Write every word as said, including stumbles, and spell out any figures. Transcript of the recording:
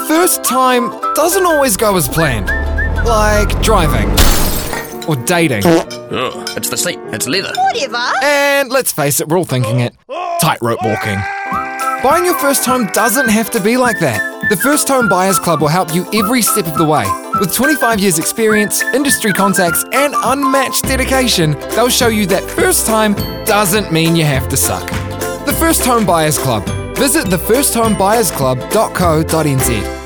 first time doesn't always go as planned. Like driving. Or dating. Oh, it's the seat. It's leather. Whatever. And let's face it, we're all thinking it. Tightrope walking. Buying your first home doesn't have to be like that. The First Home Buyers Club will help you every step of the way. With twenty-five years experience, industry contacts, and unmatched dedication, they'll show you that first time doesn't mean you have to suck. The First Home Buyers Club. Visit the first home buyers club dot co dot n z.